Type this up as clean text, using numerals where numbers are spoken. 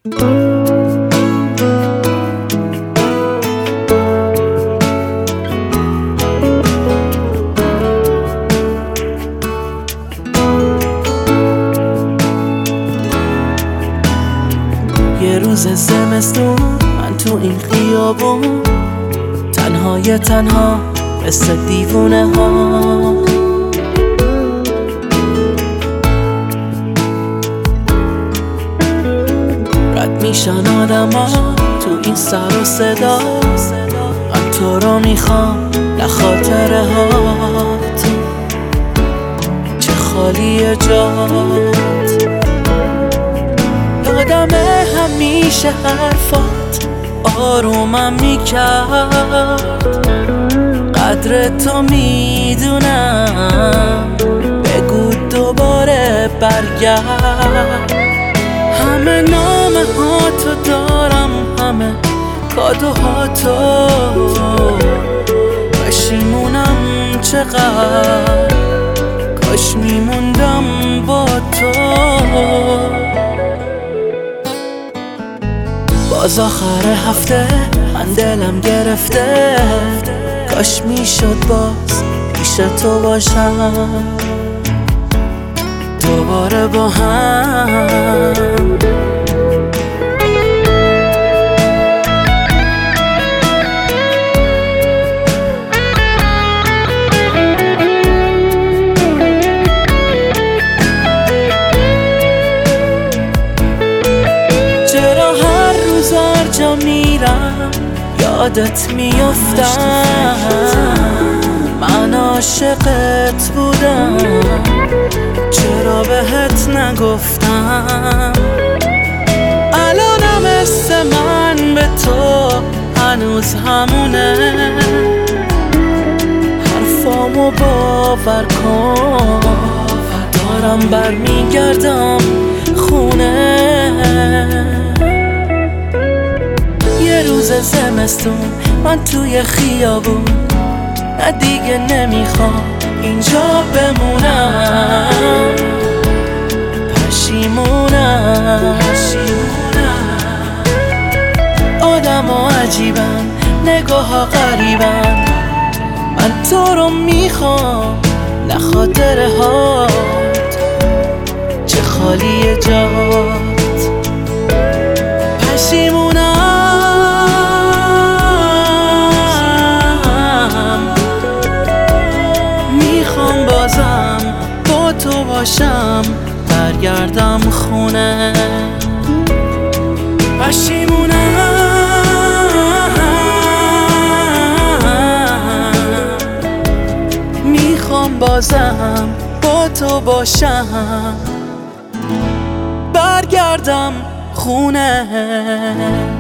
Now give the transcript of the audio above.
یه روز زمستون من تو این خیابون تنها مثل دیوونه ها رد میشن آدم ها تو این سر و صدا. من تو رو میخوام نه خاطره هات چه خالیه جات. یادم همیشه حرفات آرومم میکرد. قدر تو میدونم بگو دوباره برگرد. همه نامه ها تو دارم همه کادوهاتو. پشیمونم چقدر کاش میموندم با تو. باز آخر هفته من دلم گرفته. کاش میشد باز پیش تو باشم دوباره با هم. چرا هر روز هر جا میرم یادت میافتم. من عاشقت بودم چرا بهت نگفتم. الانم مثل من به تو هنوز همونه. حرفامو باور کن دارم برمیگردم خونه. یه روز زمستون من توی خیابون نه دیگه نمیخوام اینجا بمونم. پشیمونم آدم ها عجیبن نگاه ها غریبن. من تو رو میخوام نه خاطره هات چه خالیه جات. پشیمونم میخوام بازم با تو باشم برگردم خونه. پشیمونم میخوام بازم با تو باشم برگردم خونه.